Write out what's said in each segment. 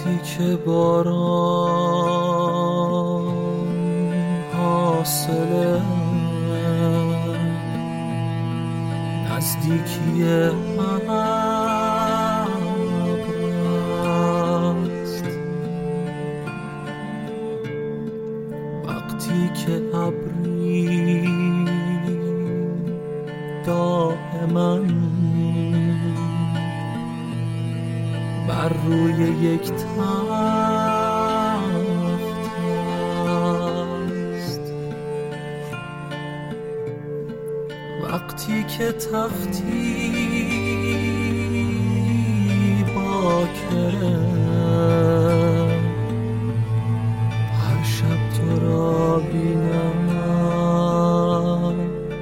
وقتی که باران حاصله نزدیکی ابرست، وقتی که ابری دائما بر روی یک تخت است، وقتی که تختی باکره هر شب تو را بینم،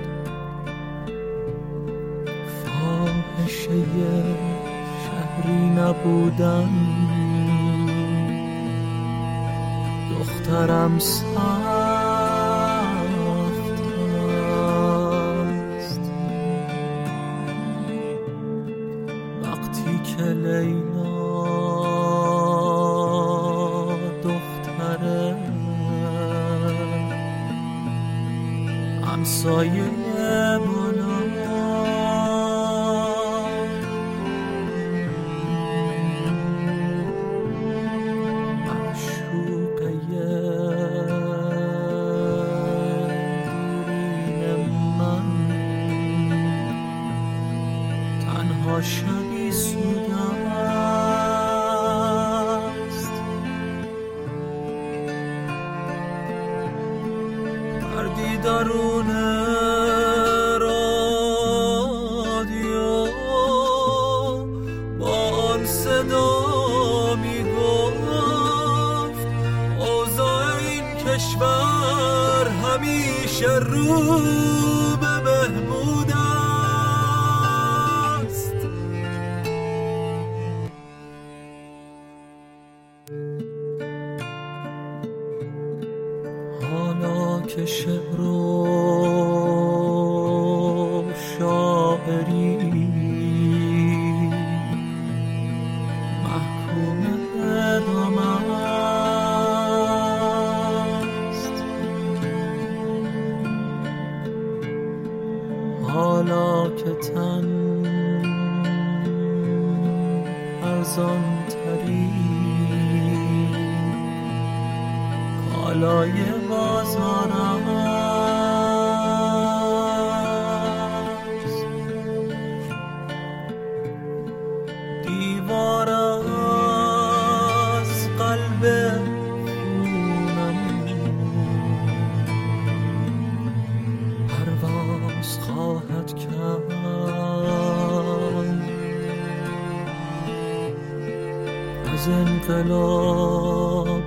فاحشه شهری نبودن، دخترم سخت است، وقتی که لیلا دختره همسایه بالا شبی سود است، مردی درون رادیو با آن صدا می گفت اوضاع این کشور همیشه رو به بهبود است. حالا که شعر و شاعری محکوم اعدام است، حالا که تن ارزان تری کالای بازار است، دیوار از قلب خونم پرواز خواهد کرد، از انقلاب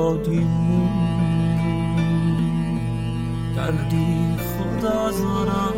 آزادیمون دردی خدا زارم